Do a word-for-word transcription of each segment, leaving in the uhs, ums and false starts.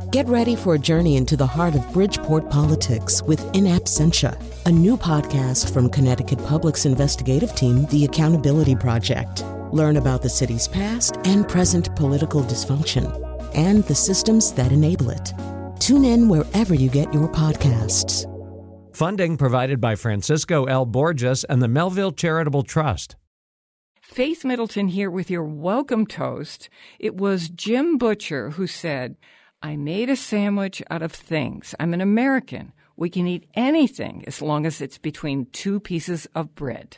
Get ready for a journey into the heart of Bridgeport politics with In Absentia, a new podcast from Connecticut Public's investigative team, The Accountability Project. Learn about the city's past and present political dysfunction and the systems that enable it. Tune in wherever you get your podcasts. Funding provided by Francisco L. Borges and the Melville Charitable Trust. Faith Middleton here with your welcome toast. It was Jim Butcher who said, I made a sandwich out of things. I'm an American. We can eat anything as long as it's between two pieces of bread.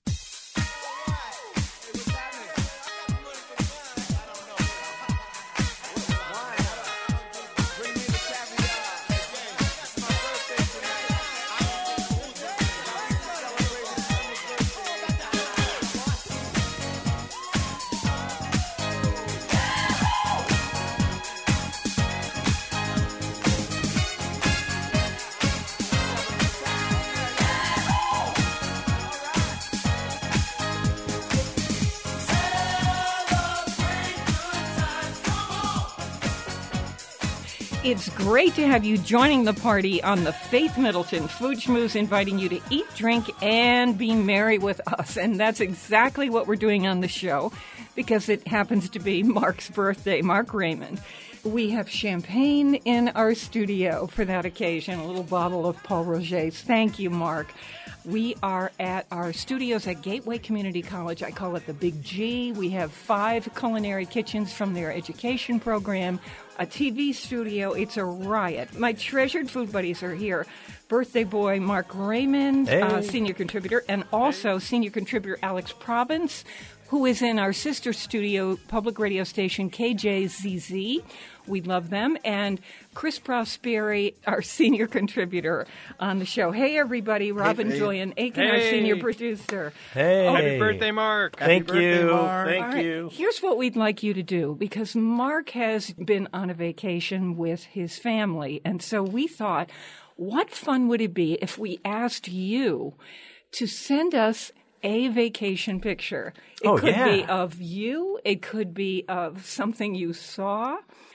It's great to have you joining the party on the Faith Middleton Food Schmooze, inviting you to eat, drink, and be merry with us. And that's exactly what we're doing on the show, because it happens to be Mark's birthday, Mark Raymond. We have champagne in our studio for that occasion, a little bottle of Paul Roget's. Thank you, Mark. We are at our studios at Gateway Community College. I call it the Big G. We have five culinary kitchens from their education program, a T V studio. It's a riot. My treasured food buddies are here. Birthday boy Mark Raymond, hey. uh, senior contributor, and also hey. senior contributor Alex Province, who is in our sister studio, public radio station K J Z Z. We love them. And Chris Prosperi, our senior contributor on the show. Hey, everybody. Robin hey, hey. Julian Aiken, hey. our senior producer. Hey. Oh, Happy birthday, Mark. Thank Happy you. Birthday, Mark. Thank All right. you. Here's what we'd like you to do, because Mark has been on a vacation with his family. And so we thought, what fun would it be if we asked you to send us a vacation picture? It oh, could yeah. be of you. It could be of something you saw.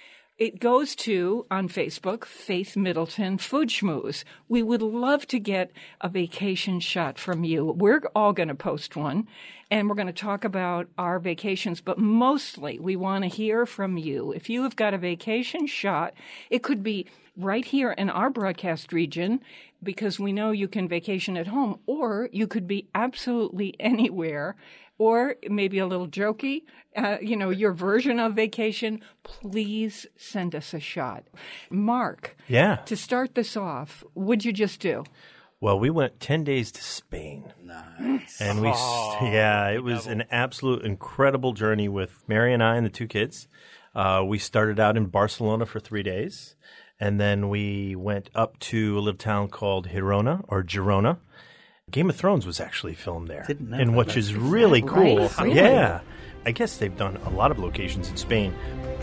It goes to, on Facebook, Faith Middleton Food Schmooze. We would love to get a vacation shot from you. We're all going to post one, and we're going to talk about our vacations, but mostly we want to hear from you. If you have got a vacation shot, it could be right here in our broadcast region, because we know you can vacation at home, or you could be absolutely anywhere, or maybe a little jokey, uh, you know, your version of vacation. Please send us a shot. Mark, Yeah. to start this off, what'd you just do? Well, we went ten days to Spain. Nice. And we, Oh, yeah, it was an absolute incredible journey with Mary and I and the two kids. Uh, we started out in Barcelona for three days, and then we went up to a little town called Girona, or Girona. Game of Thrones was actually filmed there, Didn't know and that. which is really Right? cool. Really? Yeah, I guess they've done a lot of locations in Spain.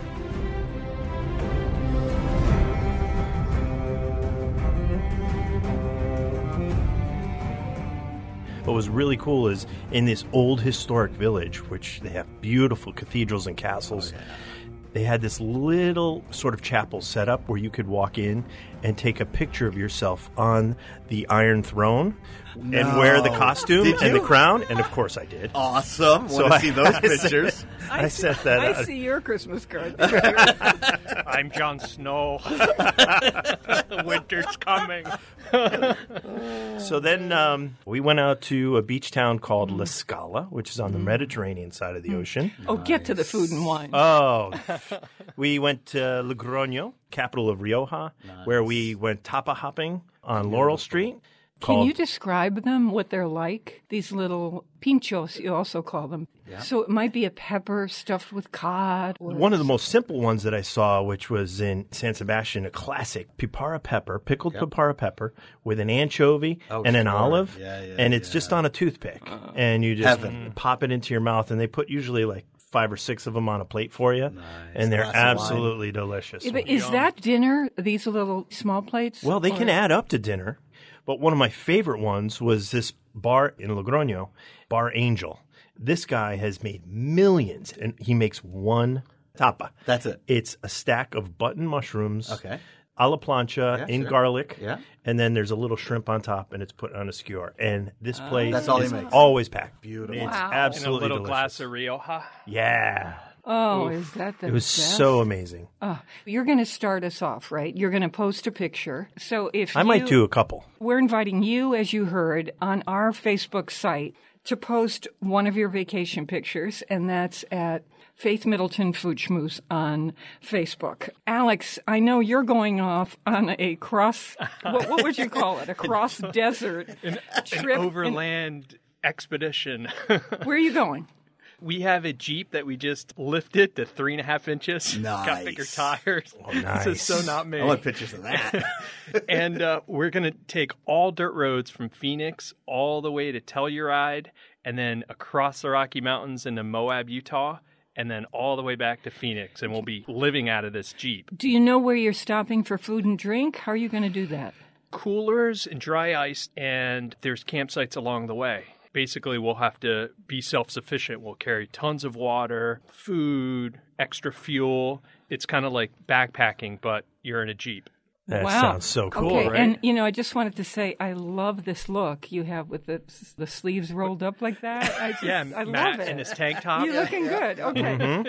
What was really cool is in this old historic village, which they have beautiful cathedrals and castles, Oh, yeah. they had this little sort of chapel set up where you could walk in and take a picture of yourself on the Iron Throne and No. wear the costume Did and the you? crown. And, of course, I did. Awesome. So Want I- to see those I set- pictures? I set that I up. see your Christmas card. I'm Jon Snow. Winter's coming. So then um, we went out to a beach town called La Scala, which is on the Mediterranean side of the ocean. Oh, get to the food and wine. Oh, we went to Logroño, capital of Rioja, where we went tapa hopping on Laurel Street. Can called- you describe them, what they're like? These little pinchos, you also call them. So it might be a pepper stuffed with cod. or- One of the most simple ones that I saw, which was in San Sebastian, a classic pipara pepper, pickled pipara pepper with an anchovy Oh, and an sure. olive, Yeah, yeah, and it's yeah. just on a toothpick, and you just Heaven. pop it into your mouth, and they put usually like five or six of them on a plate for you, and they're Glass of wine. absolutely delicious. Yeah, but is that dinner, these little small plates? Well, they can Or- add up to dinner, but one of my favorite ones was this bar in Logroño, Bar Angel. This guy has made millions, and he makes one Tapa. That's it. It's a stack of button mushrooms. Okay. A la plancha Yeah, in sure. garlic. Yeah. And then there's a little shrimp on top, and it's put on a skewer. And this place That's all he is makes. always packed. Beautiful. It's Wow. And a absolutely little delicious. glass of Rioja. Yeah. Oh, is that the It was best? so amazing. Oh, you're going to start us off, right? You're going to post a picture. So if I you, might do a couple. We're inviting you, as you heard, on our Facebook site to post one of your vacation pictures, and that's at Faith Middleton Food Schmooze on Facebook. Alex, I know you're going off on a cross, what, what would you call it? A cross desert trip. An overland expedition. Where are you going? We have a Jeep that we just lifted to three and a half inches. Got bigger Nice. tires. Oh, nice. This is so not me. I want pictures of that. and uh, we're going to take all dirt roads from Phoenix all the way to Telluride and then across the Rocky Mountains into Moab, Utah, and then all the way back to Phoenix. And we'll be living out of this Jeep. Do you know where you're stopping for food and drink? How are you going to do that? Coolers and dry ice, and there's campsites along the way. Basically, we'll have to be self-sufficient. We'll carry tons of water, food, extra fuel. It's kind of like backpacking, but you're in a Jeep. That Wow. sounds so cool, Okay, right? and you know, I just wanted to say I love this look you have with the the sleeves rolled up like that. I just, Yeah, I Matt love it. in his tank top. You're looking good. Okay.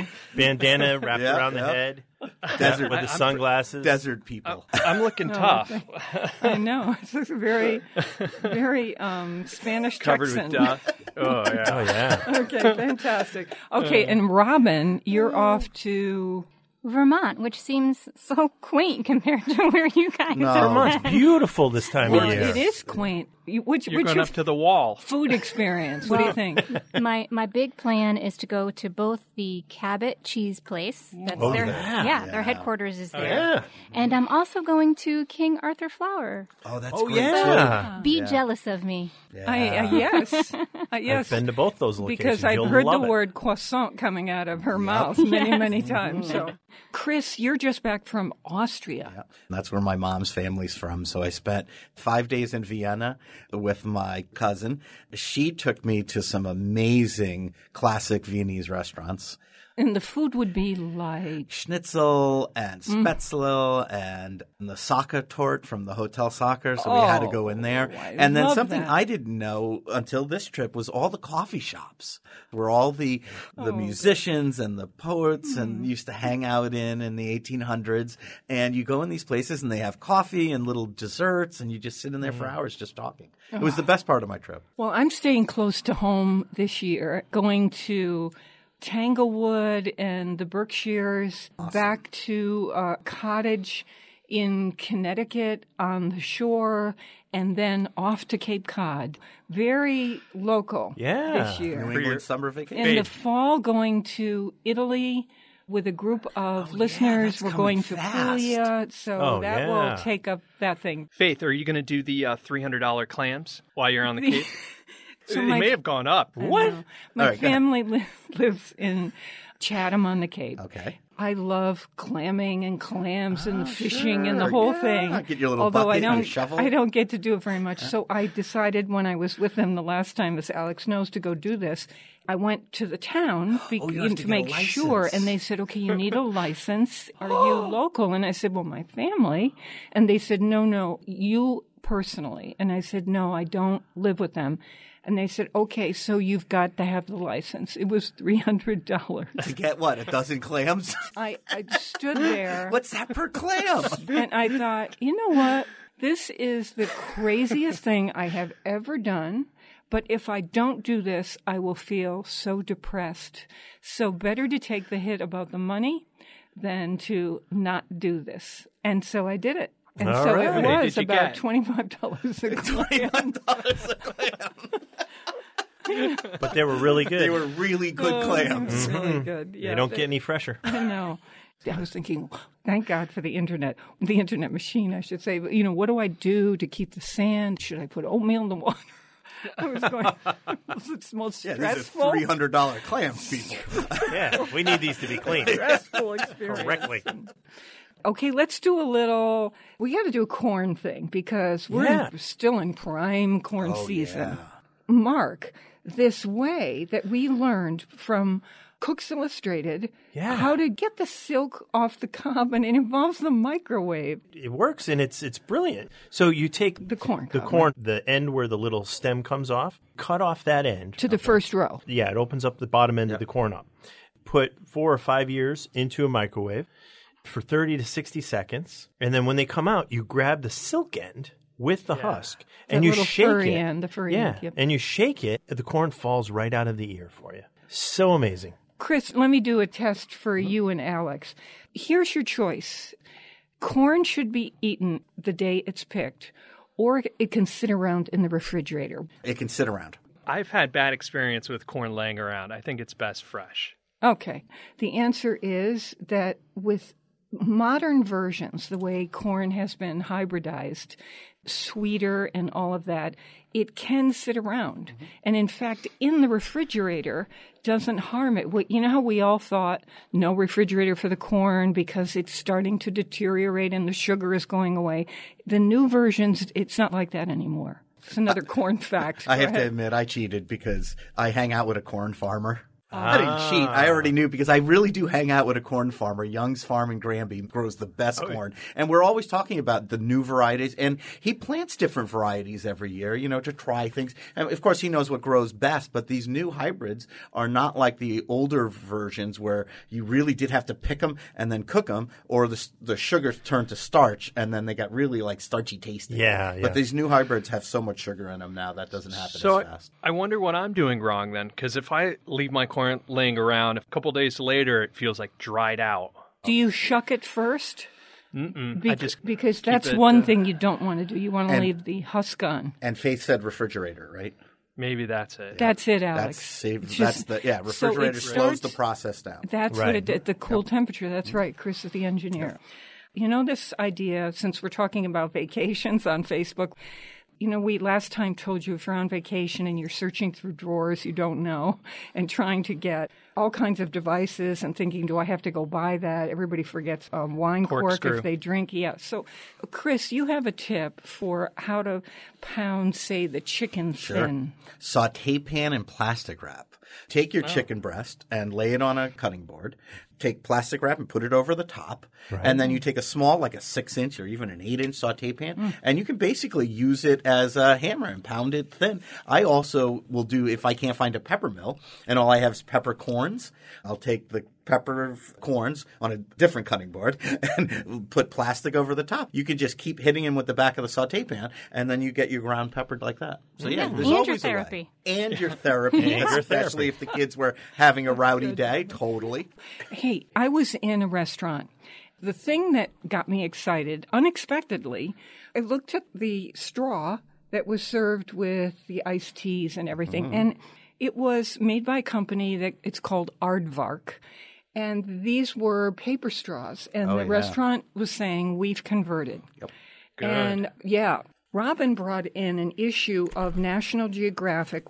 Bandana wrapped Yeah, around the yeah. head. Desert, With the sunglasses. desert people. I'm looking tough. I know. It's just very, very um, Spanish Covered Texan. with dust. Oh, yeah. Oh, yeah. Okay, fantastic. Okay, and Robin, you're off to. Vermont, which seems so quaint compared to where you guys No. are. Vermont's beautiful this time Well, of year. it is quaint. You, which, You're which going your up to the wall. food experience? What do you think? My my big plan is to go to both the Cabot Cheese Place. That's Oh, their yeah. their headquarters is there. yeah. And I'm also going to King Arthur Flour. Oh, that's Oh, great. yeah. Be jealous of me. I, uh, yes. Uh, yes. I've been to both those locations. Because I've You'll heard the love it. word croissant coming out of her mouth many, many times. So, Chris, you're just back from Austria. That's where my mom's family's from. So I spent five days in Vienna with my cousin. She took me to some amazing classic Viennese restaurants. And the food would be like, Schnitzel and Spätzle and the Soccer tort from the Hotel Soccer. So we had to go in there. Oh, I and then love something that. I didn't know until this trip was all the coffee shops where all the the musicians and the poets and used to hang out in in the eighteen hundreds. And you go in these places and they have coffee and little desserts and you just sit in there for hours just talking. It was the best part of my trip. well, I'm staying close to home this year, going to Tanglewood and the Berkshires, back to a cottage in Connecticut on the shore, and then off to Cape Cod. Very local Yeah. this year. New your- England summer vacation. In the fall, going to Italy with a group of listeners. that's We're coming going to fast. Puglia, so Oh, that yeah. will take up that thing. Faith, are you going to do the uh, three hundred dollars clams while you're on the Cape? So it my- may have gone up. What? My All right, go ahead. family li- lives in Chatham on the Cape. Okay. I love clamming and clams and fishing and the sure, whole yeah. thing. Get your little Although I bucket and don't, a shovel. I don't get to do it very much. So I decided when I was with them the last time, as Alex knows, to go do this. I went to the town be- Oh, you have to to get a make sure, license. and they said, "Okay, you need a license. Are you local?" And I said, "Well, my family." And they said, "No, no, you personally." And I said, "No, I don't live with them." And they said, "Okay, so you've got to have the license." It was three hundred dollars. To get what? A dozen clams? I, I stood there. What's that per clam? And I thought, you know what? This is the craziest thing I have ever done. But if I don't do this, I will feel so depressed. So better to take the hit about the money than to not do this. And so I did it. And All so right. it How many was did you about get? twenty-five dollars a clam. But they were really good. They were really good clams. Really good. Yeah, they don't get any fresher. I know. I was thinking, thank God for the internet, the internet machine, I should say. But, you know, what do I do to keep the sand? Should I put oatmeal in the water? I was going, it's the most Yeah, these are stressful, three hundred dollars clams, people. Yeah, we need these to be clean stressful experience. correctly. Okay, let's do a little, we got to do a corn thing because we're Yeah. in, still in prime corn Oh, season. yeah. Mark, this way that we learned from Cooks Illustrated, Yeah. how to get the silk off the cob, and it involves the microwave. It works, and it's it's brilliant. So you take The corn the cob, corn, the end where the little stem comes off, cut off that end. To the first row. Yeah, it opens up the bottom end of the corn up. Put four or five ears into a microwave for thirty to sixty seconds, and then when they come out, you grab the silk end with the husk, and That you little shake furry it. end, the furry yeah, end, yep. and you shake it, the corn falls right out of the ear for you. So amazing. Chris, let me do a test for you and Alex. Here's your choice. Corn should be eaten the day it's picked, or it can sit around in the refrigerator. It can sit around. I've had bad experience with corn laying around. I think it's best fresh. Okay. The answer is that with modern versions, the way corn has been hybridized, sweeter and all of that, it can sit around. Mm-hmm. And in fact, in the refrigerator doesn't harm it. We, you know how we all thought no refrigerator for the corn because it's starting to deteriorate and the sugar is going away? The new versions, it's not like that anymore. It's another corn fact. I Go have to ahead. admit, I cheated because I hang out with a corn farmer. I didn't cheat. I already knew because I really do hang out with a corn farmer. Young's Farm in Granby grows the best corn. And we're always talking about the new varieties. And he plants different varieties every year, you know, to try things. And of course, he knows what grows best. But these new hybrids are not like the older versions where you really did have to pick them and then cook them, or the, the sugar turned to starch and then they got really like starchy tasting. Yeah, yeah. But these new hybrids have so much sugar in them now that doesn't happen So as fast. I, I wonder what I'm doing wrong then, because if I leave my corn laying around, a couple days later, it feels like dried out. Do you shuck it first? Mm-mm. Bec- I just because keep that's it, one uh, thing you don't want to do. You want to And- leave the husk on. And Faith said refrigerator, right? Maybe that's it. That's it, Alex. That's safe. It's That's just- the yeah. so it Refrigerator slows starts- the process down. That's what Right. it did. The cool temperature. That's right. Chris is the engineer. You know, this idea, since we're talking about vacations on Facebook, you know, we last time told you if you're on vacation and you're searching through drawers you don't know and trying to get all kinds of devices and thinking, do I have to go buy that? Everybody forgets a wine cork Corkscrew. if they drink. Yeah. So, Chris, you have a tip for how to pound, say, the chicken thin. Saute pan in plastic wrap. Take your chicken breast and lay it on a cutting board. Take plastic wrap and put it over the top. And then you take a small, like a six inch or even an eight inch saute pan, and you can basically use it as a hammer and pound it thin. I also will do, if I can't find a pepper mill and all I have is peppercorns, I'll take the pepper corns on a different cutting board and put plastic over the top. You can just keep hitting them with the back of the saute pan, and then you get your ground peppered like that. So yeah, there's And your always a way. therapy. And your therapy, And your especially if the kids were having a rowdy day. Totally. Hey, I was in a restaurant. The thing that got me excited, unexpectedly, I looked at the straw that was served with the iced teas and everything, and it was made by a company that it's called Aardvark. And these were paper straws, and Oh, the yeah. restaurant was saying, we've converted. Yep. Good. And yeah, Robin brought in an issue of National Geographic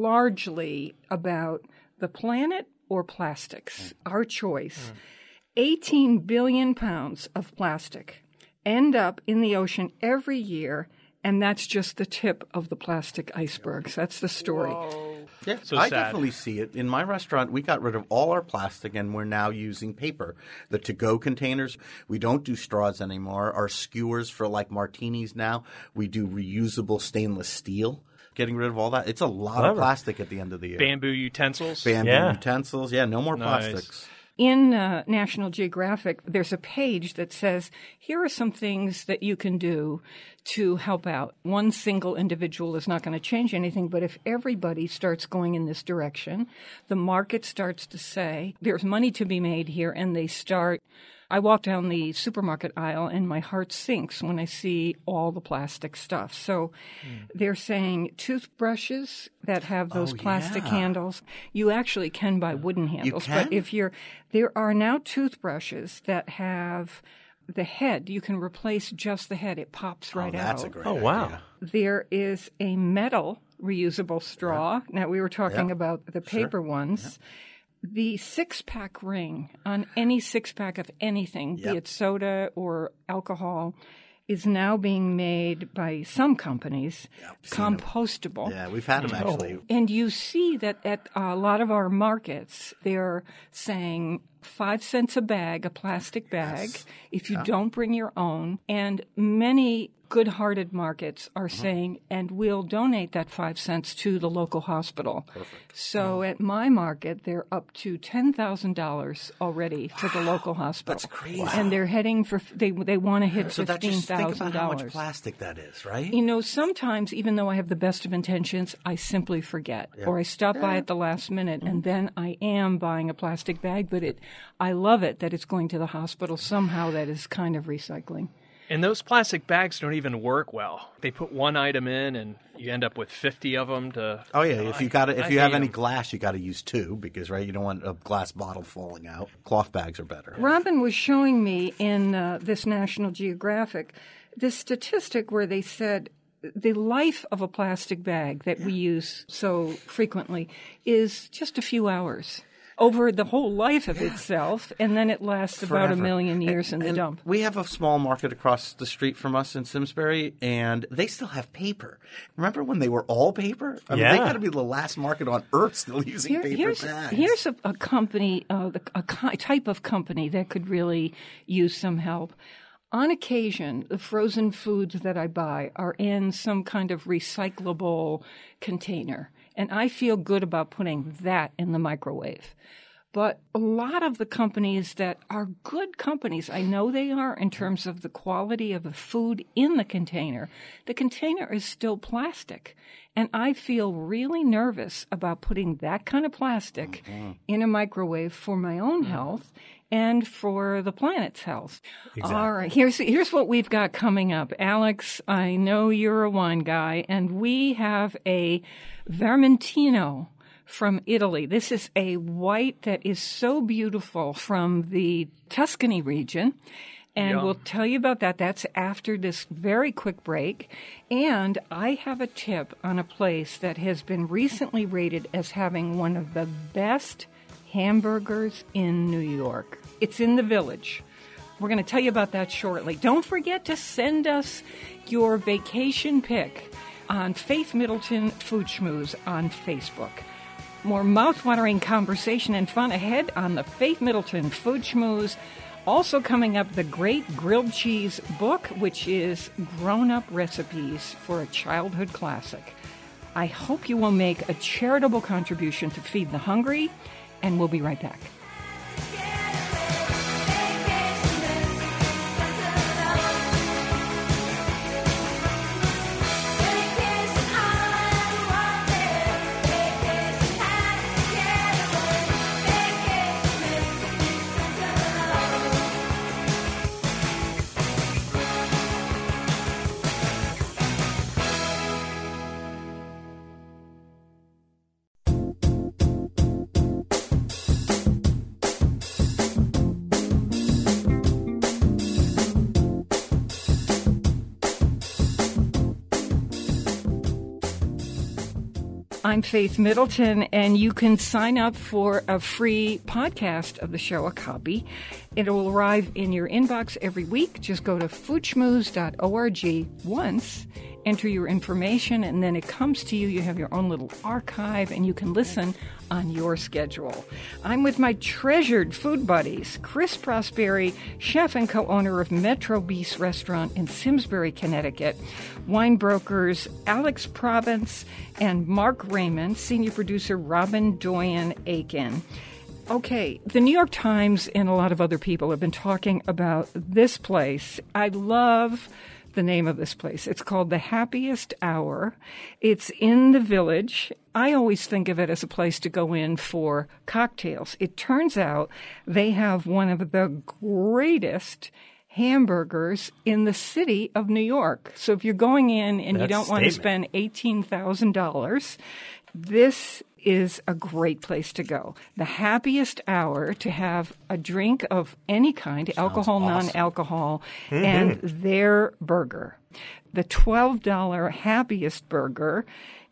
largely about the planet or plastics, our choice. eighteen billion pounds of plastic end up in the ocean every year, and that's just the tip of the plastic icebergs. That's the story. Yeah, So I sad. definitely see it. In my restaurant, we got rid of all our plastic and we're now using paper. The to-go containers, we don't do straws anymore. Our skewers for like martinis now, we do reusable stainless steel. Getting rid of all that. It's a lot Clever. of plastic at the end of the year. Bamboo utensils. Bamboo Yeah. utensils. Yeah, no more Nice. plastics. In uh, National Geographic, there's a page that says, here are some things that you can do to help out. One single individual is not going to change anything, but if everybody starts going in this direction, the market starts to say, there's money to be made here, and they start. I walk down the supermarket aisle and my heart sinks when I see all the plastic stuff. So they're saying toothbrushes that have those Oh, plastic yeah. handles. You actually can buy wooden handles, but can? if you're there are now toothbrushes that have the head. You can replace just the head. It pops right oh, that's out. a great Oh, wow. idea. There is a metal reusable straw. Now, we were talking Yeah. about the paper ones. The six-pack ring on any six-pack of anything, Yep. be it soda or alcohol, is now being made by some companies Yeah, I've seen 'em. compostable. Yeah, we've had them actually. And you see that at a lot of our markets, they're saying five cents a bag, a plastic bag, Yes. if you don't bring your own. And many good-hearted markets are saying, and we'll donate that five cents to the local hospital. Perfect. So at my market, they're up to ten thousand dollars already for the local hospital. That's crazy. And they're heading for, they, they want to hit So that fifteen just think thousand about how much dollars. plastic that is, right? You know, sometimes, even though I have the best of intentions, I simply forget. Or I stop by at the last minute, and then I am buying a plastic bag, but it, I love it that it's going to the hospital. Somehow that is kind of recycling. And those plastic bags don't even work well. They put one item in, and you end up with fifty of them to. Oh yeah, if you got if I you have hate any 'em. glass, you got to use two because right, you don't want a glass bottle falling out. Cloth bags are better. Robin was showing me in uh, this National Geographic this statistic where they said the life of a plastic bag that we use so frequently is just a few hours over the whole life of itself, and then it lasts about a Forever. million years in the And dump. We have a small market across the street from us in Simsbury, and they still have paper. Remember when they were all paper? I mean, they Yeah. got to be the last market on earth still using Here- paper here's, bags. here's a, a company, uh, the, a ki- type of company that could really use some help. On occasion, the frozen foods that I buy are in some kind of recyclable container, and I feel good about putting that in the microwave. But a lot of the companies that are good companies, I know they are in terms of the quality of the food in the container, the container is still plastic. And I feel really nervous about putting that kind of plastic in a microwave for my own health and for the planet's health. Exactly. All right, here's here's what we've got coming up. Alex, I know you're a wine guy, and we have a Vermentino from Italy. This is a white that is so beautiful from the Tuscany region. And Yum. we'll tell you about that. That's after this very quick break. And I have a tip on a place that has been recently rated as having one of the best hamburgers in New York. It's in the Village. We're going to tell you about that shortly. Don't forget to send us your vacation pic on Faith Middleton Food Schmooze on Facebook. More mouthwatering conversation and fun ahead on the Faith Middleton Food Schmooze. Also coming up, the Great Grilled Cheese book, which is grown-up recipes for a childhood classic. I hope you will make a charitable contribution to Feed the Hungry, and we'll be right back. I'm Faith Middleton, and you can sign up for a free podcast of the show, a copy. It will arrive in your inbox every week. Just go to food schmooze dot org once, enter your information, and then it comes to you. You have your own little archive, and you can listen on your schedule. I'm with my treasured food buddies, Chris Prosperi, chef and co-owner of Metro Beast Restaurant in Simsbury, Connecticut, wine brokers Alex Province and Mark Raymond, senior producer Robin Doyen Aiken. Okay, the New York Times and a lot of other people have been talking about this place. I love the name of this place. It's called The Happiest Hour. It's in the Village. I always think of it as a place to go in for cocktails. It turns out they have one of the greatest hamburgers in the city of New York. So if you're going in and you That's don't want to statement. spend eighteen thousand dollars, this is a great place to go. The Happiest Hour to have a drink of any kind, alcohol, awesome. non-alcohol, and their burger. The twelve dollars Happiest Burger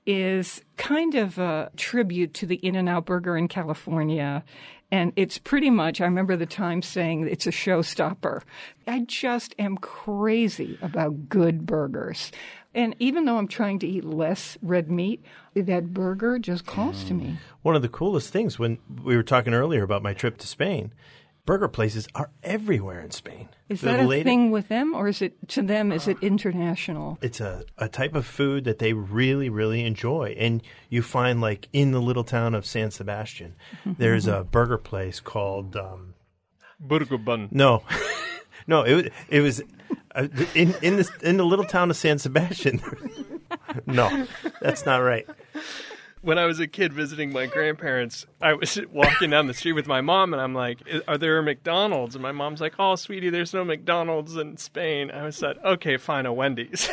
is kind of a tribute to the In-N-Out Burger in California. And it's pretty much, I remember the Times saying it's a showstopper. I just am crazy about good burgers. And even though I'm trying to eat less red meat, that burger just calls to me. One of the coolest things when we were talking earlier about my trip to Spain, burger places are everywhere in Spain. Is The that a lady- thing with them, or is it, to them, is it international? It's a, a type of food that they really, really enjoy. And you find, like, in the little town of San Sebastian, there's a burger place called... Um, Burger bun. no. no, it, was- it was uh, in, in, this, in the little town of San Sebastian. No, that's not right. When I was a kid visiting my grandparents, I was walking down the street with my mom, and I'm like, are there a McDonald's? And my mom's like, oh, sweetie, there's no McDonald's in Spain. I was like, okay, fine, a Wendy's.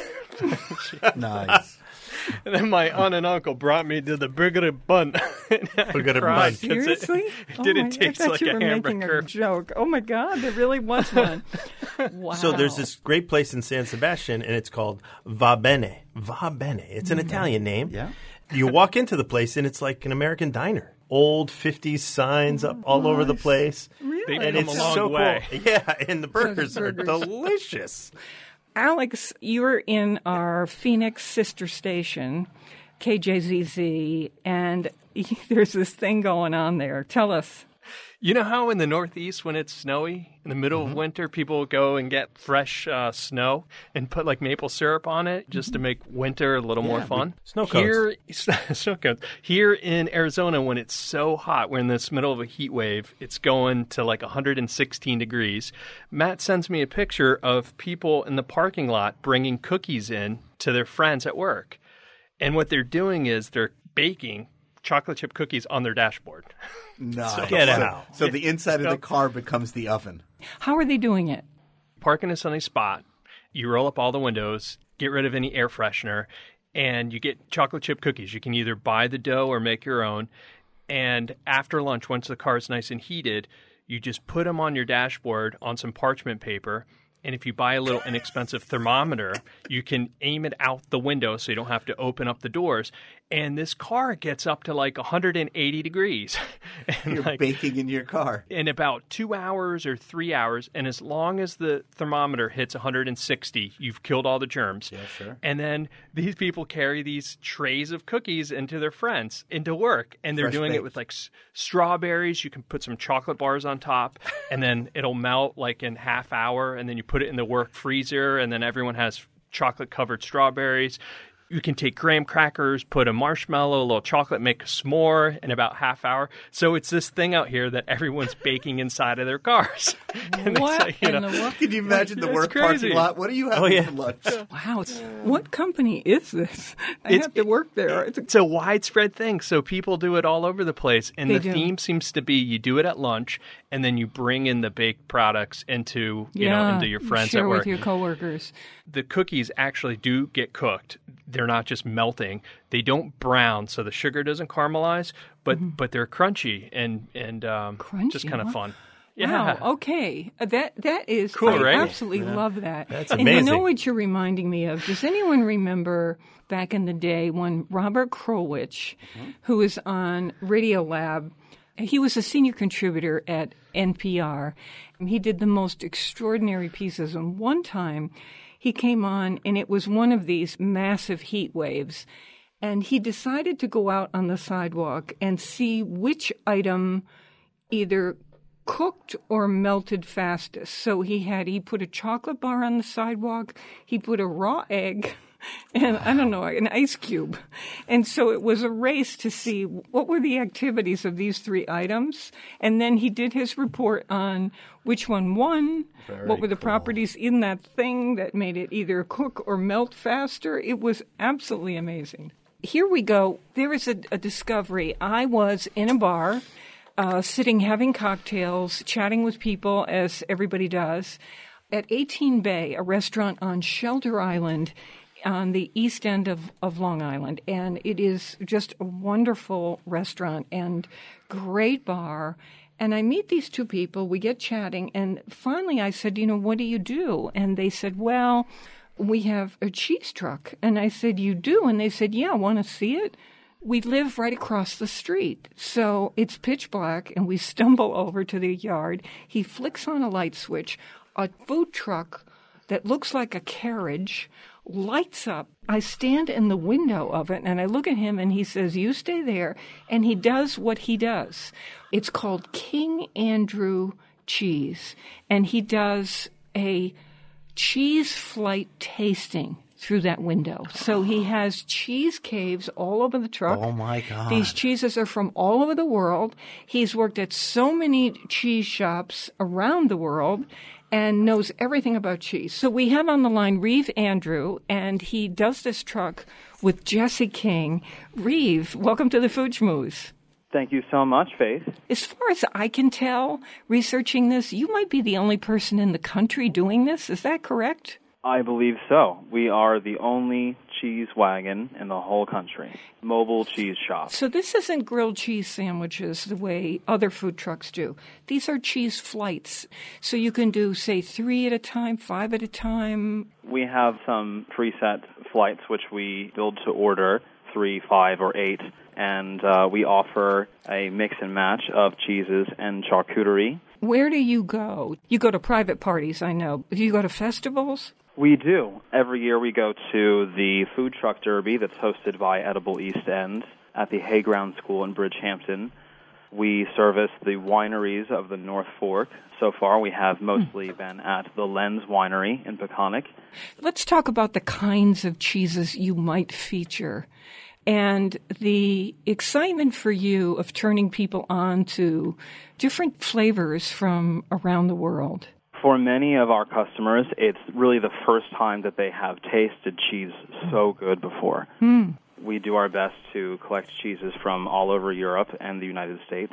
Nice. And then my aunt and uncle brought me to the Burger Bun. Burger Bun. Bun. Seriously? It didn't oh my, taste I thought like you a were making hamburger. a joke. Oh my God, there really was one. Wow. So there's this great place in San Sebastian, and it's called Va Bene. Va Bene. It's an Italian name. Yeah. You walk into the place, and it's like an American diner. Old fifties signs up all over the place. They've And come it's a long so way. cool. Yeah, and the burgers, burgers. are delicious. Alex, you're in our Phoenix sister station, K J Z Z, and there's this thing going on there. Tell us. You know how in the Northeast, when it's snowy, in the middle Mm-hmm. of winter, people go and get fresh uh, snow and put like maple syrup on it just to make winter a little more fun? snow cones. Here, snow cones. Here in Arizona, when it's so hot, we're in this middle of a heat wave, it's going to like one hundred sixteen degrees. Matt sends me a picture of people in the parking lot bringing cookies in to their friends at work. And what they're doing is they're baking chocolate chip cookies on their dashboard. Nice. Get so, out. So the inside of the car becomes the oven. How are they doing it? Park in a sunny spot, you roll up all the windows, get rid of any air freshener, and you get chocolate chip cookies. You can either buy the dough or make your own. And after lunch, once the car is nice and heated, you just put them on your dashboard on some parchment paper. And if you buy a little inexpensive thermometer, you can aim it out the window so you don't have to open up the doors. And this car gets up to like one hundred eighty degrees. And You're like, baking in your car. in about two hours or three hours, and as long as the thermometer hits one hundred sixty, you've killed all the germs. Yeah, sure. And then these people carry these trays of cookies into their friends, into work, and they're Fresh doing baked. it with like s- strawberries. You can put some chocolate bars on top, and then it'll melt like in half hour, and then you put it in the work freezer, and then everyone has chocolate-covered strawberries. You can take graham crackers, put a marshmallow, a little chocolate, make a s'more in about half hour. So it's this thing out here that everyone's baking inside of their cars. And it's What like, you in know, the world? Can you imagine the That's work crazy. parking lot? What are you having Oh, yeah. for lunch? Wow. It's, what company is this? I It's- have to work there. It's a- It's a widespread thing, so people do it all over the place. And They the do. theme seems to be you do it at lunch, and then you bring in the baked products into you know yeah, into your friends share at work. with your coworkers. The cookies actually do get cooked. They're not just melting. They don't brown, so the sugar doesn't caramelize, but but they're crunchy and and um, Crunchy, just kind of wow. fun. Wow. Okay. Uh, That that is Cool, I right? absolutely love that. That's And you know amazing. what you're reminding me of? Does anyone remember back in the day when Robert Krulwich, who was on Radiolab, he was a senior contributor at N P R, and he did the most extraordinary pieces. And one time, he came on, and it was one of these massive heat waves. And he decided to go out on the sidewalk and see which item either cooked or melted fastest. So he had, he put a chocolate bar on the sidewalk, he put a raw egg, and I don't know, an ice cube. And so it was a race to see what were the activities of these three items. And then he did his report on which one won, what were the properties in that thing that made it either cook or melt faster. It was absolutely amazing. Here we go. There is a, a discovery. I was in a bar, uh, sitting, having cocktails, chatting with people, as everybody does, at eighteen Bay, a restaurant on Shelter Island on the east end of, of Long Island. And it is just a wonderful restaurant and great bar. And I meet these two people, we get chatting, and finally I said, you know, what do you do? And they said, well, we have a cheese truck. And I said, you do? And they said, yeah, want to see it? We live right across the street. So it's pitch black, and we stumble over to the yard. He flicks on a light switch. A food truck that looks like a carriage lights up. I stand in the window of it, and I look at him, and he says, you stay there. And he does what he does. It's called King Andrew Cheese. And he does a cheese flight tasting through that window. So he has cheese caves all over the truck. Oh, my God. These cheeses are from all over the world. He's worked at so many cheese shops around the world and knows everything about cheese. So we have on the line Reeve Andrew, and he does this truck with Jesse King. Reeve, welcome to the Food Schmooze. Thank you so much, Faith. As far as I can tell, researching this, you might be the only person in the country doing this. Is that correct? I believe so. We are the only cheese wagon in the whole country. Mobile cheese shop. So this isn't grilled cheese sandwiches the way other food trucks do. These are cheese flights. So you can do, say, three at a time, five at a time. We have some preset flights which we build to order, three, five, or eight. And uh, we offer a mix and match of cheeses and charcuterie. Where do you go? You go to private parties, I know. Do you go to festivals? We do. Every year we go to the Food Truck Derby that's hosted by Edible East End at the Hayground School in Bridgehampton. We service the wineries of the North Fork. So far we have mostly been at the Lens Winery in Peconic. Let's talk about the kinds of cheeses you might feature and the excitement for you of turning people on to different flavors from around the world. For many of our customers, it's really the first time that they have tasted cheese so good before. Mm. We do our best to collect cheeses from all over Europe and the United States.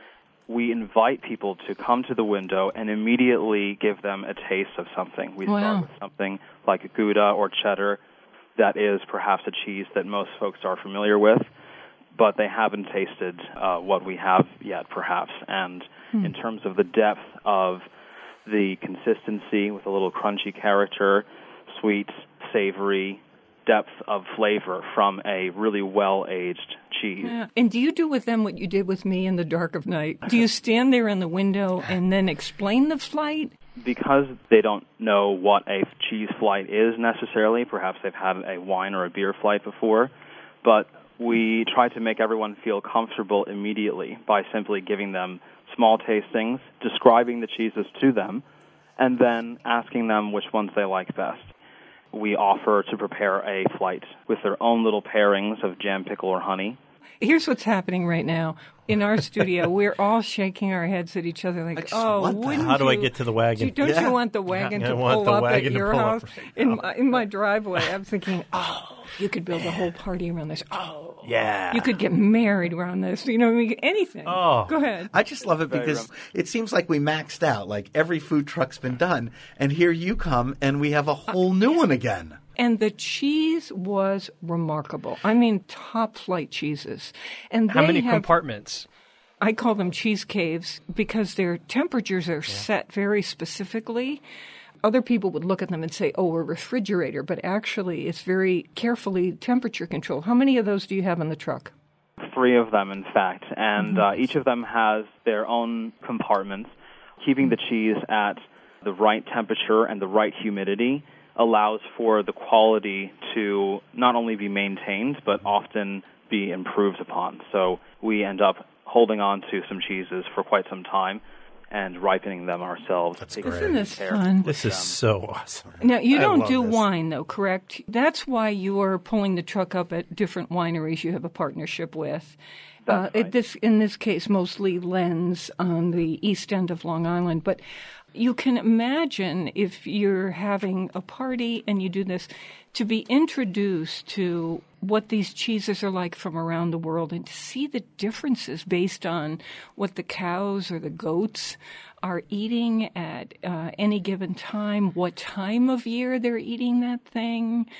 We invite people to come to the window and immediately give them a taste of something. We Wow. start with something like Gouda or cheddar that is perhaps a cheese that most folks are familiar with, but they haven't tasted uh, what we have yet, perhaps. And mm. in terms of the depth of the consistency with a little crunchy character, sweet, savory, depth of flavor from a really well-aged cheese. Yeah. And do you do with them what you did with me in the dark of night? Do you stand there in the window and then explain the flight? Because they don't know what a cheese flight is necessarily, perhaps they've had a wine or a beer flight before, but we try to make everyone feel comfortable immediately by simply giving them small tastings, describing the cheeses to them, and then asking them which ones they like best. We offer to prepare a flight with their own little pairings of jam, pickle, or honey. Here's what's happening right now. In our studio, we're all shaking our heads at each other like, I just oh, want that. wouldn't How do you, I get to the wagon? do- Don't Yeah. you want the wagon I to want pull the up wagon at to your pull up house? right in, now. my, in my driveway, I'm thinking, oh, you could build a whole party around this. Oh, Yeah. you could get married around this. You know, I mean, anything. Oh. Go ahead. I just love it because it seems like we maxed out. Like every food truck's been done, and here you come, and we have a whole new one again. And the cheese was remarkable. I mean, top flight cheeses. And How they many have, compartments? I call them cheese caves because their temperatures are set very specifically. Other people would look at them and say, oh, a refrigerator, but actually it's very carefully temperature controlled. How many of those do you have in the truck? Three of them, in fact, and uh, each of them has their own compartments. Keeping the cheese at the right temperature and the right humidity allows for the quality to not only be maintained, but often be improved upon. So we end up holding on to some cheeses for quite some time and ripening them ourselves. That's taking great. Isn't good this care fun? with This is them. so awesome. Now, you I don't love do this. wine, though, correct? That's why you are pulling the truck up at different wineries you have a partnership with. Uh, it, this, in this case, mostly Lens on the east end of Long Island. But you can imagine if you're having a party and you do this, to be introduced to what these cheeses are like from around the world and to see the differences based on what the cows or the goats are eating at uh, any given time, what time of year they're eating that thing.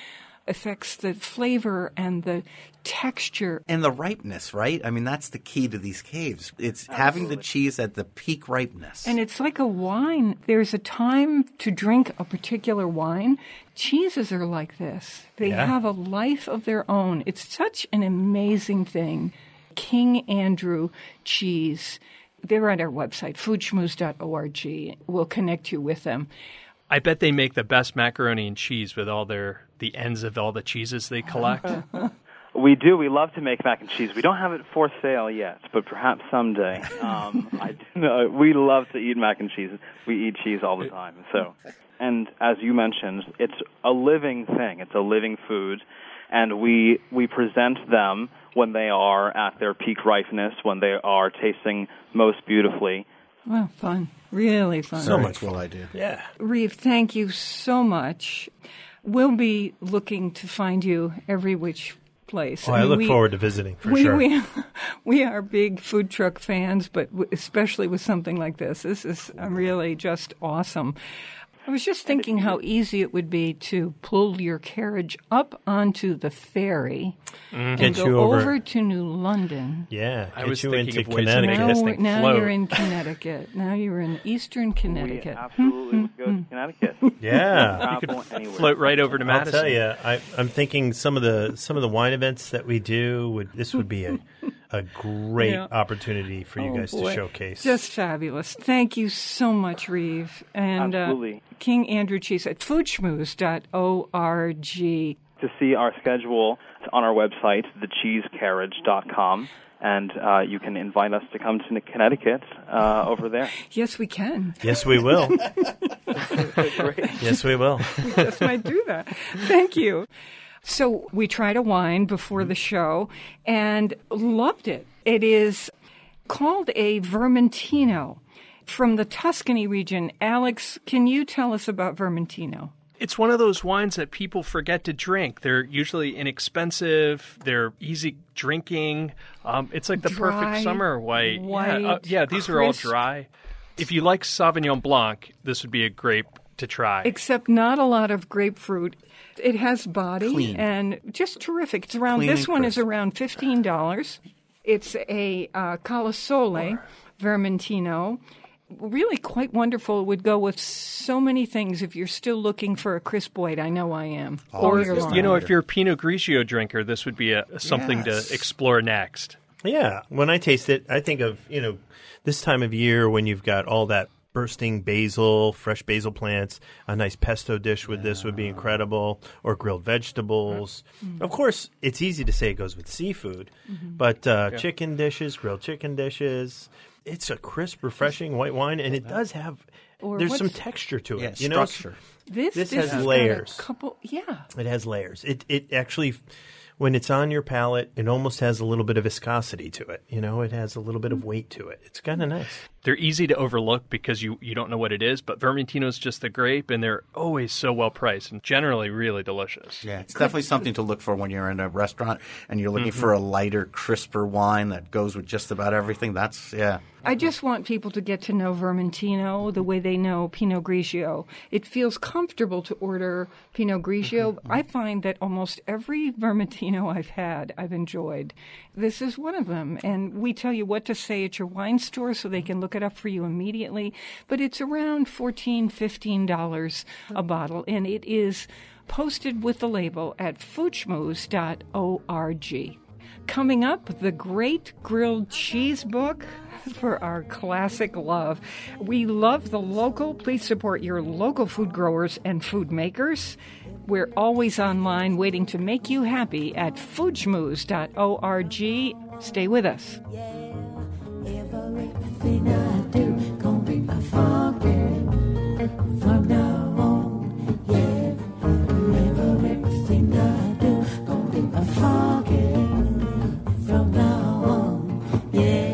affects the flavor and the texture. And the ripeness, right? I mean, that's the key to these caves. It's Absolutely. having the cheese at the peak ripeness. And it's like a wine. There's a time to drink a particular wine. Cheeses are like this. They yeah. have a life of their own. It's such an amazing thing. King Andrew cheese. They're on our website, food schmooze dot org. We'll connect you with them. I bet they make the best macaroni and cheese with all their the ends of all the cheeses they collect. We do. We love to make mac and cheese. We don't have it for sale yet, but perhaps someday. Um, I do know, we love to eat mac and cheese. We eat cheese all the time. So, and as you mentioned, it's a living thing. It's a living food, and we we present them when they are at their peak ripeness, when they are tasting most beautifully. Well, fun. Really fun. So much cool idea. Yeah. Reeve, thank you so much. We'll be looking to find you every which place. Oh, I, I mean, look we, forward to visiting, for we, sure. We, we are big food truck fans, but especially with something like this. This is really just awesome. I was just thinking how easy it would be to pull your carriage up onto the ferry mm. and get go you over. over to New London. Yeah, I get was you thinking into of ways to Connecticut. make this Now, thing now float. you're in Connecticut. Now you're in eastern Connecticut. We absolutely would go to Connecticut. Yeah, you could float right over to Madison. I'll tell you, I, I'm thinking some of the some of the wine events that we do would this would be a a great yeah. opportunity for you oh, guys boy. to showcase. Just fabulous. Thank you so much, Reeve. And absolutely. Uh, King Andrew Cheese at food schmooze dot org. To see our schedule, it's on our website, the cheese carriage dot com. And uh, you can invite us to come to Connecticut uh, over there. Yes, we can. Yes, we will. Great. Yes, we will. We just might do that. Thank you. So we tried a wine before the show and loved it. It is called a Vermentino from the Tuscany region. Alex, can you tell us about Vermentino? It's one of those wines that people forget to drink. They're usually inexpensive. They're easy drinking. Um, it's like the Dry, perfect summer white. white yeah, uh, yeah these crisp. are all dry. If you like Sauvignon Blanc, this would be a grape to try. Except not a lot of grapefruit. It has body Clean. and just terrific. It's around. Clean This and one crisp. is around fifteen dollars. It's a uh, Calasole Vermentino. Really quite wonderful. It would go with so many things if you're still looking for a crisp white. I know I am. Or, Or you know, if you're a Pinot Grigio drinker, this would be a, something Yes. to explore next. Yeah, when I taste it, I think of, you know, this time of year when you've got all that bursting basil, fresh basil plants, a nice pesto dish with this would be incredible, or grilled vegetables. Mm-hmm. Of course, it's easy to say it goes with seafood, mm-hmm. but uh, yeah. chicken dishes, grilled chicken dishes. It's a crisp, refreshing white wine, and it does have Or there's what's- some texture to it. Yeah, you know, structure. This, This this has has got layers. A couple, yeah. It has layers. It it actually, when it's on your palate, it almost has a little bit of viscosity to it. You know, it has a little bit of weight to it. It's kind of nice. They're easy to overlook because you, you don't know what it is, but Vermentino's just the grape, and they're always so well priced and generally really delicious. Yeah, it's definitely something to look for when you're in a restaurant and you're looking mm-hmm. for a lighter, crisper wine that goes with just about everything. That's, yeah. I just want people to get to know Vermentino the way they know Pinot Grigio. It feels comfortable to order Pinot Grigio. Mm-hmm. I find that almost every Vermentino I've had, I've enjoyed. This is one of them. And we tell you what to say at your wine store so they can look it up for you immediately. But it's around fourteen dollars, fifteen dollars a bottle, and it is posted with the label at food schmooze dot org. Coming up, the Great Grilled Cheese Book for our classic love. We love the local. Please support your local food growers and food makers. We're always online waiting to make you happy at food schmooze dot org. Stay with us. Yeah, everything I do gonna be a forget from now on. Yeah, everything I do gonna be a forget from now on. Yeah.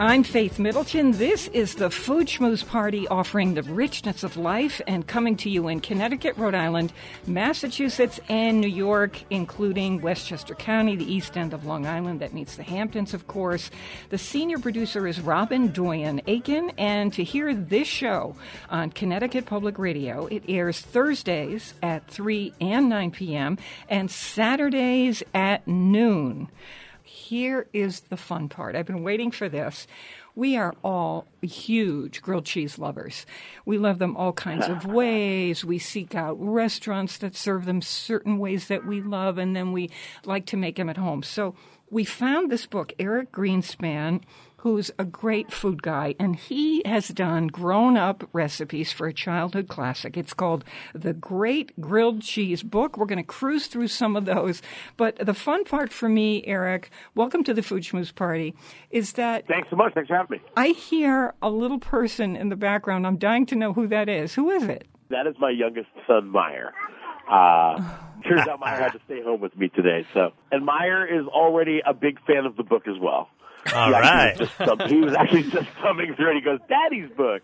I'm Faith Middleton. This is the Food Schmooze Party, offering the richness of life and coming to you in Connecticut, Rhode Island, Massachusetts, and New York, including Westchester County, the east end of Long Island that meets the Hamptons, of course. The senior producer is Robin Doyen Aiken, and to hear this show on Connecticut Public Radio, it airs Thursdays at three and nine p.m. and Saturdays at noon. Here is the fun part. I've been waiting for this. We are all huge grilled cheese lovers. We love them all kinds of ways. We seek out restaurants that serve them certain ways that we love, and then we like to make them at home. So we found this book, Eric Greenspan, who's a great food guy, and he has done grown-up recipes for a childhood classic. It's called The Great Grilled Cheese Book. We're going to cruise through some of those. But the fun part for me, Eric, welcome to the Food Schmooze Party, is that... Thanks so much. Thanks for having me. I hear a little person in the background. I'm dying to know who that is. Who is it? That is my youngest son, Meyer. Uh, turns out Meyer had to stay home with me today. So, and Meyer is already a big fan of the book as well. All he right. Was just, he was actually just thumbing through it. He goes, Daddy's book.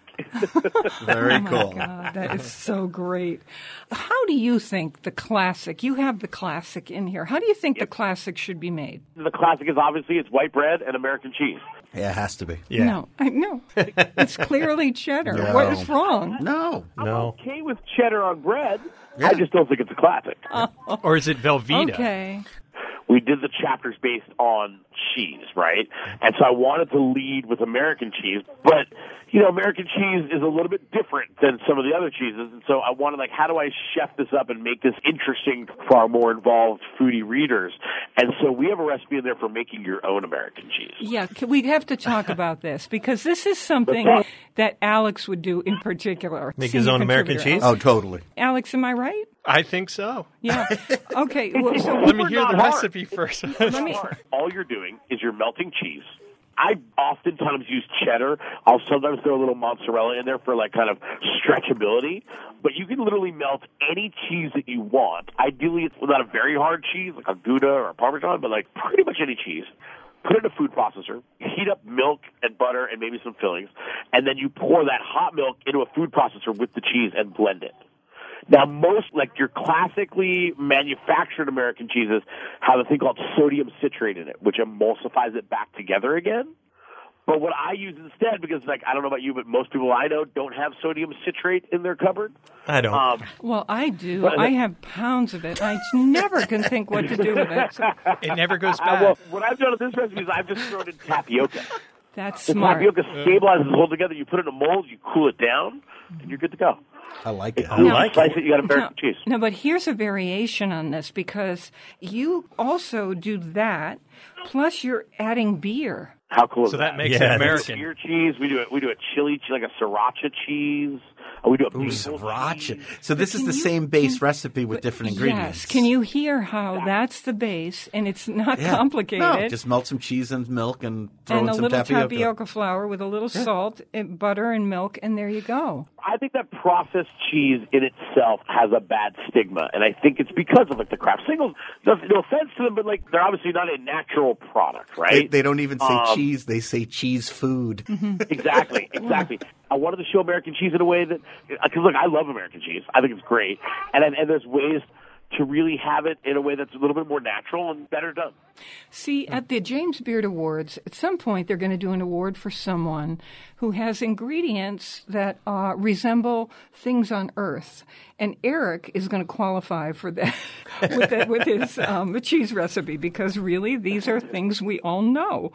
Very Oh, my cool. God, that is so great. How do you think the classic, you have the classic in here, how do you think the classic should be made? The classic is obviously it's white bread and American cheese. Yeah, it has to be. Yeah. No, I know. It's clearly cheddar. No. What is wrong? No. I'm No. okay with cheddar on bread. Yeah. I just don't think it's a classic. Or is it Velveeta? Okay. We did the chapters based on cheese, right? And so I wanted to lead with American cheese, but, you know, American cheese is a little bit different than some of the other cheeses. And so I wanted, like, how do I chef this up and make this interesting for our more involved foodie readers? And so we have a recipe in there for making your own American cheese. Yeah, c- we'd have to talk about this because this is something What's that Alex would do in particular. Make his Senior own American contributor. cheese? Oh, totally. Alex, am I right? I think so. Yeah. Okay. Well, so Let me We're hear not the hard. recipe first. let me. All you're doing is you're melting cheese. I oftentimes use cheddar. I'll sometimes throw a little mozzarella in there for like kind of stretchability. But you can literally melt any cheese that you want. Ideally, it's not a very hard cheese like a Gouda or a Parmesan, but like pretty much any cheese. Put it in a food processor, heat up milk and butter and maybe some fillings, and then you pour that hot milk into a food processor with the cheese and blend it. Now, most, like your classically manufactured American cheeses have a thing called sodium citrate in it, which emulsifies it back together again. But what I use instead, because, like, I don't know about you, but most people I know don't have sodium citrate in their cupboard. I don't. Um, Well, I do. I have pounds of it. I never can think what to do with it. So It never goes I, bad. well, what I've done with this recipe is I've just thrown in tapioca. that's The smart. tapioca stabilizes it all together. You put it in a mold, you cool it down, and you're good to go. I like it. I Cool, like you slice it. it, you got American No, cheese. no, but here's a variation on this because you also do that, plus you're adding beer. How cool is So that? that makes Yeah, it that's- American. Beer cheese. We do it. We do a chili, cheese, like a sriracha cheese. Or we do a Ooh, maple sriracha. cheese. So this is Can the you- same base recipe with different ingredients. Yes. Can you hear how that's the base and it's not Yeah. complicated? No, just melt some cheese and milk and throw and in a some little tapioca. tapioca flour with a little salt, and butter, and milk, and there you go. I think that processed cheese in itself has a bad stigma, and I think it's because of like the Kraft singles. No, no offense to them, but like they're obviously not a natural product, They, right? they don't even say Um, cheese; they say cheese food. Exactly, exactly. I wanted to show American cheese in a way that, because look, I love American cheese. I think it's great, and and there's ways to really have it in a way that's a little bit more natural and better done. See, at the James Beard Awards, at some point they're going to do an award for someone who has ingredients that uh, resemble things on Earth. And Eric is going to qualify for that with, the, with his um, cheese recipe because really these are things we all know.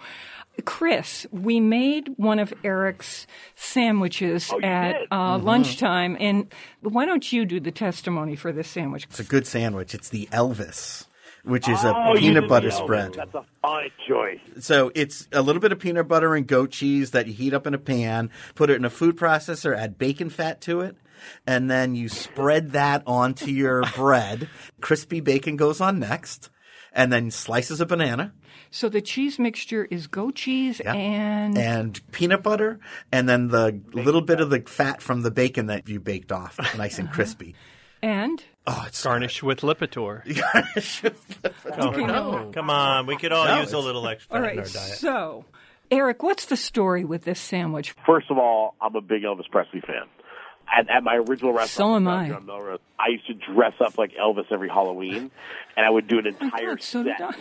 Chris, we made one of Eric's sandwiches Oh, you at did? uh, lunchtime. And why don't you do the testimony for this sandwich? It's a good sandwich. It's the Elvis, which is Oh, a you peanut did butter the Elvis. spread. That's a fine choice. So it's a little bit of peanut butter and goat cheese that you heat up in a pan, put it in a food processor, add bacon fat to it, and then you spread that onto your bread. Crispy bacon goes on next, and then slices of banana. So the cheese mixture is goat cheese Yeah. and... and peanut butter, and then the little bit of the fat from the bacon that you baked off, nice and crispy. And? Oh, it's Garnish with Lipitor. Oh, no. Come on. We could all No, use a it's- little extra All fat in right, our diet. so Eric, what's the story with this sandwich? First of all, I'm a big Elvis Presley fan. At, at my original restaurant, So am I. on Melrose, I used to dress up like Elvis every Halloween, and I would do an entire Oh, God, so set. did I.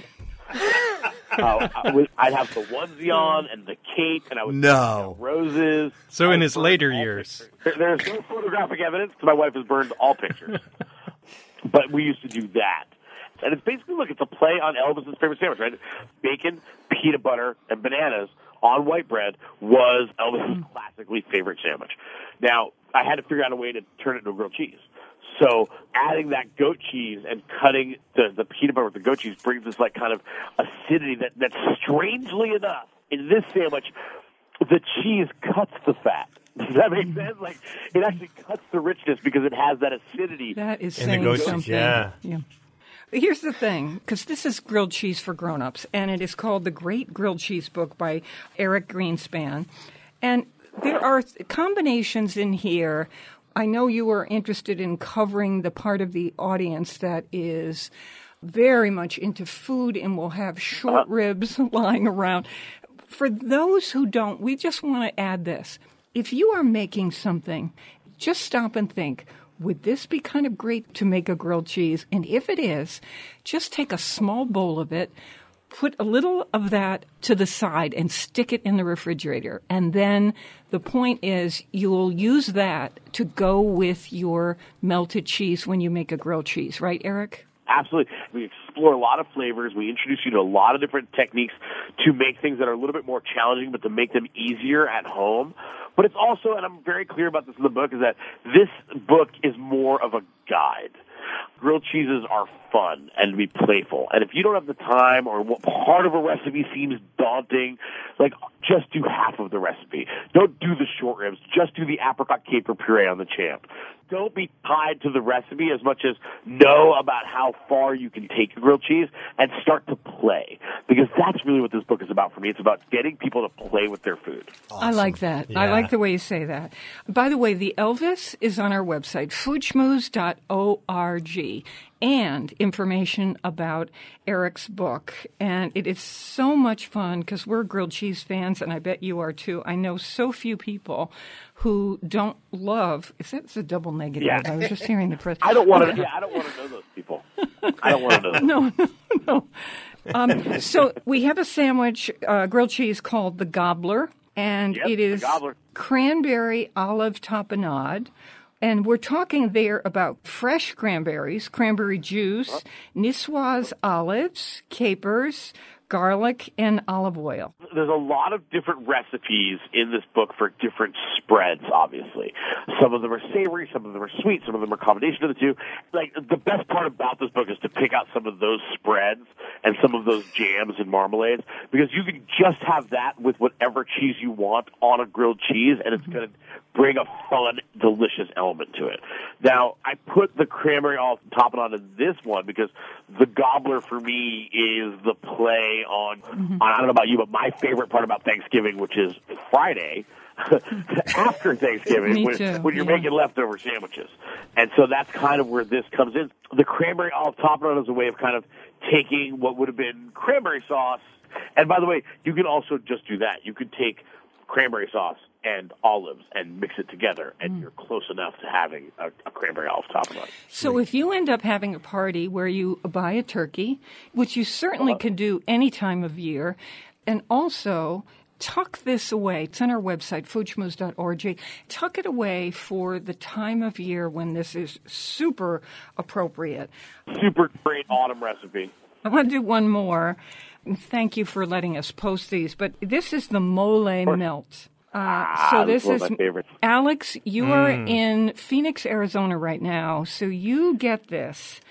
uh, I would, I'd have the onesie on and the cape, and I would No. put roses. So in I his burned later all years. pictures. There, there's no photographic evidence because my wife has burned all pictures. But we used to do that. And it's basically, look, it's a play on Elvis's favorite sandwich, right? Bacon, peanut butter, and bananas on white bread was Elvis's classically favorite sandwich. Now, I had to figure out a way to turn it into a grilled cheese. So adding that goat cheese and cutting the, the peanut butter with the goat cheese brings this like kind of acidity that, that strangely enough, in this sandwich, the cheese cuts the fat. Does that make sense? Like, it actually cuts the richness because it has that acidity. That is And the saying goat cheese, something. yeah. yeah. Here's the thing, because this is grilled cheese for grown-ups, and it is called The Great Grilled Cheese Book by Eric Greenspan. And there are combinations in here. I know you are interested in covering the part of the audience that is very much into food and will have short ribs lying around. For those who don't, we just want to add this. If you are making something, just stop and think, would this be kind of great to make a grilled cheese? And if it is, just take a small bowl of it, put a little of that to the side and stick it in the refrigerator. And then the point is you'll use that to go with your melted cheese when you make a grilled cheese. Right, Eric? Absolutely. We explore a lot of flavors. We introduce you to a lot of different techniques to make things that are a little bit more challenging, but to make them easier at home. But it's also, and I'm very clear about this in the book, is that this book is more of a guide. Grilled cheeses are fun and to be playful. And if you don't have the time or what part of a recipe seems daunting, like just do half of the recipe. Don't do the short ribs. Just do the apricot caper puree on the champ. Don't be tied to the recipe as much as know about how far you can take your grilled cheese and start to play. Because that's really what this book is about for me. It's about getting people to play with their food. I like that. I Yeah. like the way you say that. By the way, the Elvis is on our website, food schmooze dot org, and information about Eric's book. And it is so much fun because we're grilled cheese fans, and I bet you are too. I know so few people who don't love. Is that a double negative? Yeah. I was just hearing the press. I don't want to. Yeah, I don't want to know those people. I don't want to know them. No, no, no. Um, so we have a sandwich, uh, grilled cheese called the Gobbler, and Yep, it the is Gobbler. cranberry olive tapenade. And we're talking there about fresh cranberries, cranberry juice, Niçoise olives, capers, garlic, and olive oil. There's a lot of different recipes in this book for different spreads, obviously. Some of them are savory, some of them are sweet, some of them are a combination of the two. Like, the best part about this book is to pick out some of those spreads and some of those jams and marmalades, because you can just have that with whatever cheese you want on a grilled cheese, and it's going to bring a fun, delicious element to it. Now, I put the cranberry olive tapenade in this one because the Gobbler for me is the play on, mm-hmm. I don't know about you, but my favorite part about Thanksgiving, which is Friday, after Thanksgiving, Me when, too, when you're yeah. making leftover sandwiches. And so that's kind of where this comes in. The cranberry olive tapenade is a way of kind of taking what would have been cranberry sauce. And by the way, you can also just do that. You could take cranberry sauce and olives and mix it together, and mm. you're close enough to having a, a cranberry olive tapenade. So if you end up having a party where you buy a turkey, which you certainly Uh-huh. can do any time of year, and also tuck this away. It's on our website, food schmooze dot org. Tuck it away for the time of year when this is super appropriate. Super great autumn recipe. I want to do one more. Thank you for letting us post these, but this is the mole melt. Uh, Ah, so this this is one is of my favorites. Alex. You are in Phoenix, Arizona, right now, so you get this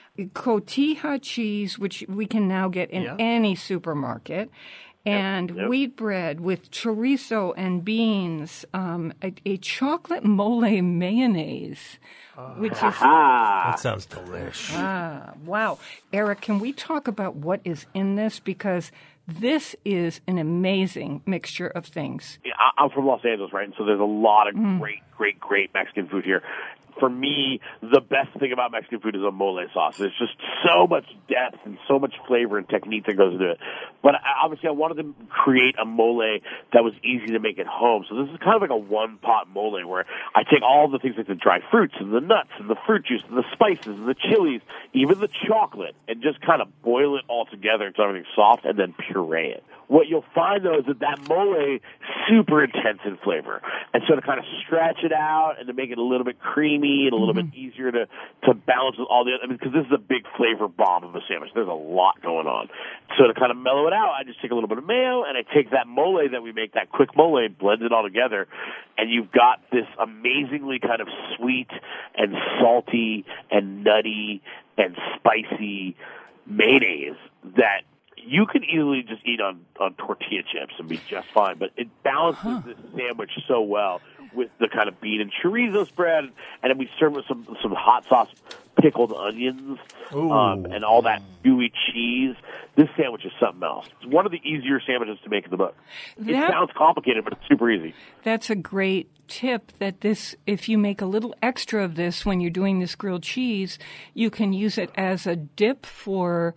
cotija cheese, which we can now get in Yeah. any supermarket, and Yep, yep. wheat bread with chorizo and beans, um, a, a chocolate mole mayonnaise, which is Ah, That sounds delish. Ah, wow. Eric, can we talk about what is in this? Because this is an amazing mixture of things. I- I'm from Los Angeles, right? And so there's a lot of great, great, great Mexican food here. for me, the best thing about Mexican food is a mole sauce. There's just so much depth and so much flavor and technique that goes into it. But I, obviously, I wanted to create a mole that was easy to make at home. So this is kind of like a one-pot mole where I take all the things like the dried fruits and the nuts and the fruit juice and the spices and the chilies, even the chocolate, and just kind of boil it all together until everything's soft and then puree it. What you'll find, though, is that that mole is super intense in flavor. And so to kind of stretch it out and to make it a little bit creamy and a little mm-hmm. bit easier to, to balance with all the other, I mean, because this is a big flavor bomb of a sandwich. There's a lot going on. So to kind of mellow it out, I just take a little bit of mayo and I take that mole that we make, that quick mole, blend it all together, and you've got this amazingly kind of sweet and salty and nutty and spicy mayonnaise that you can easily just eat on, on tortilla chips and be just fine, but it balances huh. this sandwich so well with the kind of bean and chorizo spread, and then we serve it with some some hot sauce, pickled onions, um, and all that gooey cheese. This sandwich is something else. It's one of the easier sandwiches to make in the book. That, it sounds complicated, but it's super easy. That's a great tip, that this, if you make a little extra of this when you're doing this grilled cheese, you can use it as a dip for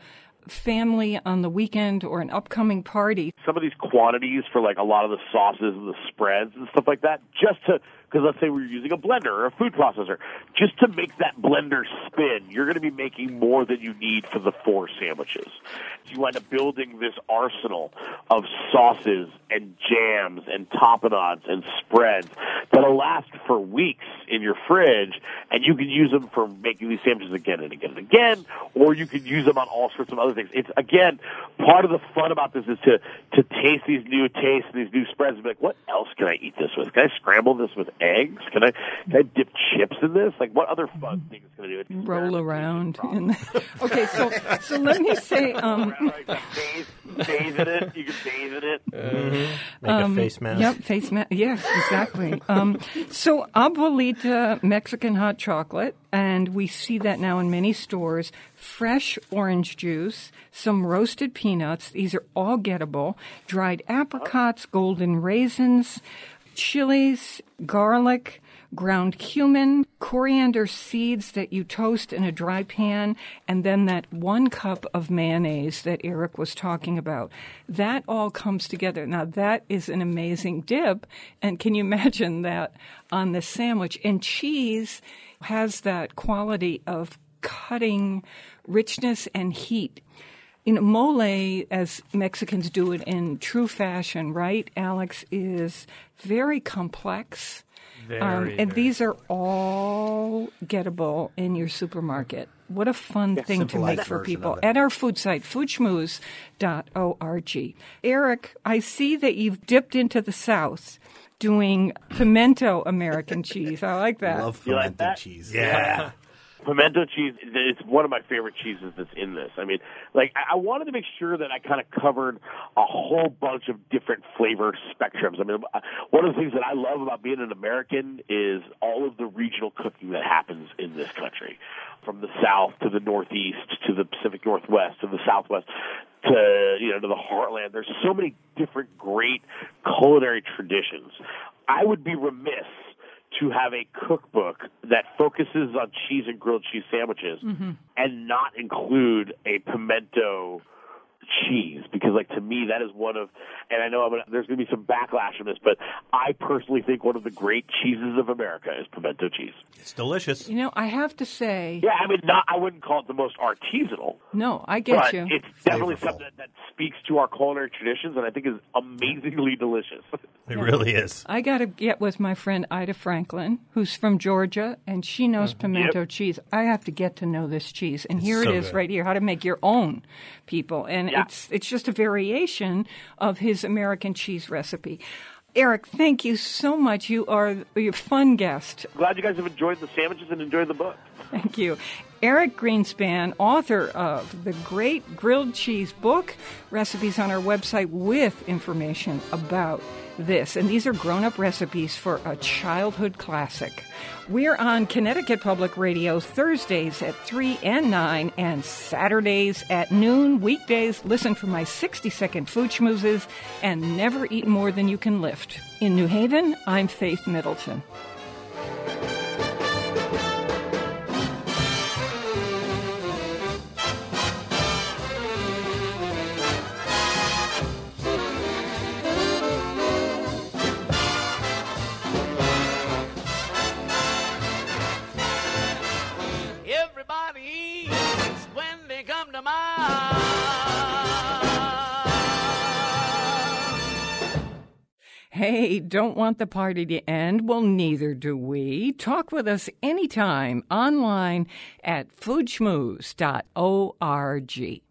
family on the weekend or an upcoming party. Some of these quantities for like a lot of the sauces and the spreads and stuff like that, just to, because let's say we're using a blender or a food processor, just to make that blender spin, you're going to be making more than you need for the four sandwiches. You wind up building this arsenal of sauces and jams and tapenades and spreads that'll last for weeks in your fridge, and you can use them for making these sandwiches again and again and again, or you can use them on all sorts of other things. It's, again, part of the fun about this is to, to taste these new tastes and these new spreads and be like, what else can I eat this with? Can I scramble this with eggs? Can I, can I dip chips in this? Like, what other fun things can I do? It's roll around. In the, okay, so so let me say... Um, bathe, bathe in it. You can bathe in it. Mm-hmm. Make um, a face mask. Yep, face mask. Yes, exactly. um, so Abuelita Mexican hot chocolate, and we see that now in many stores. Fresh orange juice, some roasted peanuts. These are all gettable. Dried apricots, golden raisins, chilies, garlic, ground cumin, coriander seeds that you toast in a dry pan, and then that one cup of mayonnaise that Eric was talking about. That all comes together. Now, that is an amazing dip, and can you imagine that on the sandwich? And cheese has that quality of cutting richness and heat. You know, mole, as Mexicans do it in true fashion, right, Alex, is very complex. Very, um, and very these are all gettable in your supermarket. What a fun yeah, thing to make for people. At our food site, food schmooze dot org. Eric, I see that you've dipped into the South doing pimento American cheese. I like that. I love You like pimento that? cheese. Yeah. Pimento cheese, it's one of my favorite cheeses that's in this. I mean, like, I wanted to make sure that I kind of covered a whole bunch of different flavor spectrums. I mean, one of the things that I love about being an American is all of the regional cooking that happens in this country. From the South to the Northeast to the Pacific Northwest to the Southwest to, you know, to the Heartland. There's so many different great culinary traditions. I would be remiss to have a cookbook that focuses on cheese and grilled cheese sandwiches mm-hmm. and not include a pimento cheese, because, like, to me, that is one of, and I know I'm gonna, there's going to be some backlash on this, but I personally think one of the great cheeses of America is pimento cheese. It's delicious. You know, I have to say... Yeah, I mean, not, I wouldn't call it the most artisanal. No, I get but you. It's definitely Flavorful. something that, that speaks to our culinary traditions, and I think is amazingly delicious. It yeah. really is. I got to get with my friend Ida Franklin, who's from Georgia, and she knows mm-hmm. pimento yep. cheese. I have to get to know this cheese, and it's here so it is good. right here, how to make your own, people. And yeah. it's it's just a variation of his American cheese recipe. Eric, thank you so much. You are a fun guest. Glad you guys have enjoyed the sandwiches and enjoyed the book. Thank you. Eric Greenspan, author of the Great Grilled Cheese book, recipes on our website with information about this. And these are grown-up recipes for a childhood classic. We're on Connecticut Public Radio Thursdays at three and nine and Saturdays at noon. Weekdays, listen for my sixty-second food schmoozes and never eat more than you can lift. In New Haven, I'm Faith Middleton. everybody eats when they come to mind. Hey, don't want the party to end? Well, neither do we. Talk with us anytime online at food schmooze dot org.